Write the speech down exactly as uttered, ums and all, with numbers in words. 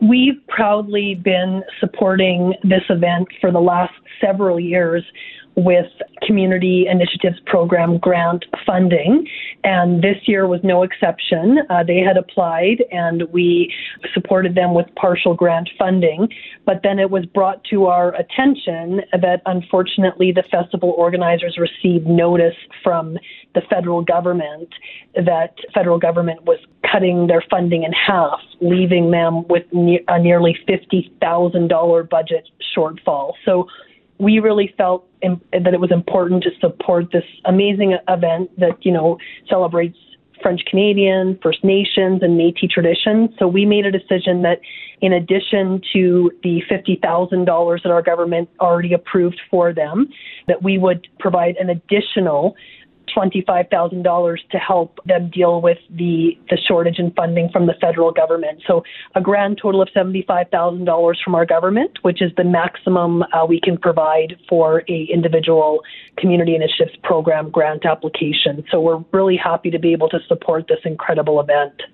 We've proudly been supporting this event for the last several years with Community Initiatives Program grant funding, and this year was no exception. Uh, they had applied and we supported them with partial grant funding, but then it was brought to our attention that unfortunately the festival organizers received notice from the federal government that federal government was cutting their funding in half, leaving them with ne- a nearly fifty thousand dollars budget shortfall. So we really felt im- that it was important to support this amazing event that, you know, celebrates French Canadian, First Nations, and Métis traditions. So we made a decision that in addition to the fifty thousand dollars that our government already approved for them, that we would provide an additional twenty-five thousand dollars to help them deal with the, the shortage in funding from the federal government. So a grand total of seventy-five thousand dollars from our government, which is the maximum uh, we can provide for a individual Community Initiatives Program grant application. So we're really happy to be able to support this incredible event.